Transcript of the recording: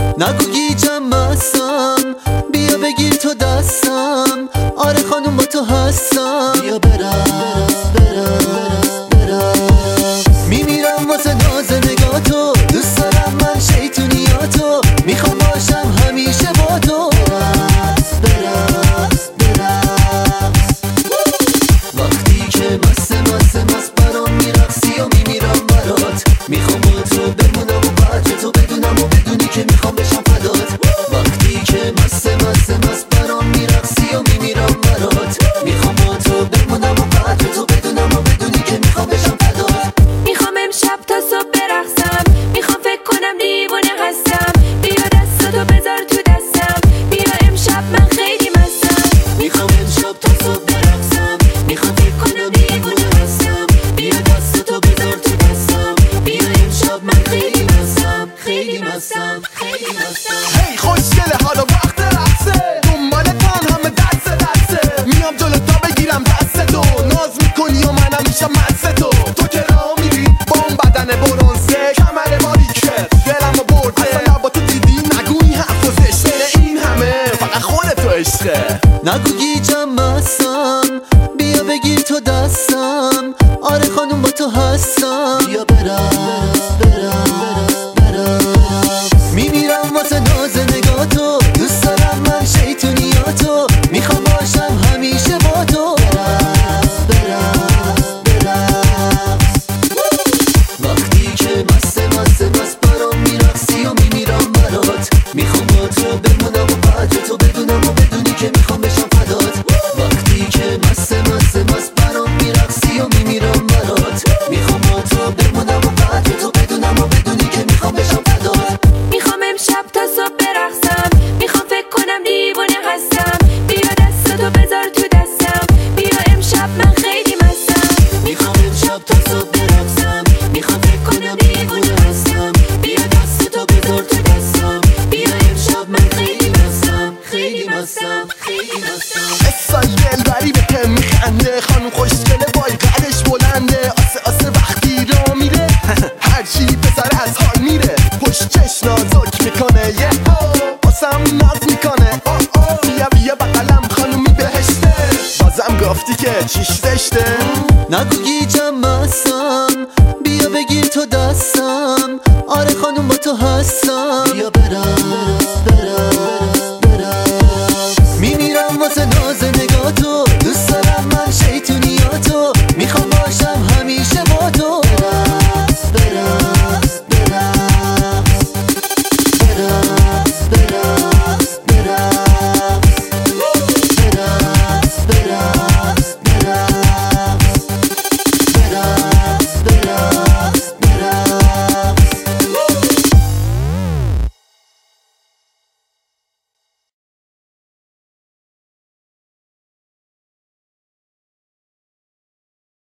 نگو گیجم مستم، بیا بگیر تو دستم. آره خانوم با تو هستم، بیا برم میمیرم واسه ناز نگاتو. دوست دارم من شیطونیاتو، میخوام باشم همیشه با تو. وقتی که مست برام میرقصی و میمیرم برات. میخوام با تو بمونم و بعد تو بدونم و بدونی که میخوام بشم فدات. وقتی که مست برام میرقصی و میمیرم برات. میخوام با تو بمونم و بعد تو بدونم و بدونی که میخوام بشم فدات. میخوام امشب تا صبح برقصم، میخوام فکر کنم دیوونه هستم. بیا دستاتو بذار تو دستم، بیا امشب من خیلی مستم. میخوام امشب تا صبح برقصم، میخوام فکر کنم دیوونه هستم. بیا دستاتو بذار تو دستم، بیا امشب من خیلی مستم. هی خوشگله حالا وقت رقصه، دنبال تن همه دسته میام جلو تا بگیرم دستتو. ناز میکنی و منم میشم مست تو که راه میری با اون بدن برونزه، کمر باریکه دلمو برده. اصلا با تو دیدی نگو این حرف و زشته، این همه فقط خودتو عشقه. نگو گیجم مستم، بیا بگیر تو دستم. آره خانوم با تو هستم، بیا برم میمیرم واسه ناز نگاتو. دوست دارم من شیطونیاتو، میخوام باشم همیشه با تو. وقتی که مست برام میرقصی و میمیرم برات. میخوام با تو بمونم و بعد تو بدونم و بدونی که میخوام بشم فدات. وقتی که مست برام میرقصی و میمیرم برات. میخوام با تو بمونم و بعد تو بدونم و بدونی که میخوام بشم فدات. میخوام امشب تا صبح برقصم، میخوام فکر کنم دیوونه هستم. بیا دستاتو بذار تو دستم، بیا امشب من خیلی مستم. میخوام امشب تا صبح برقصم، میخوام فکر کنم دیوونه هستم. بیا دستتو بذار تو دستم، بیا امشب من خیلی مستم. استایل دلبری به هم میخنده، خانم خوشگله بای قدش بلنده. آسه وقتی را میره هرچی پسر از حال میره. پشت چش نازک میکنه یه واسم ناز میکنه. بیا بقلم خانومی بهشته، بازم گفتی که چیش زشته. نگو گیجم مستم، بیا بگیر تو دستم. آره خانوم با تو هستم، بیا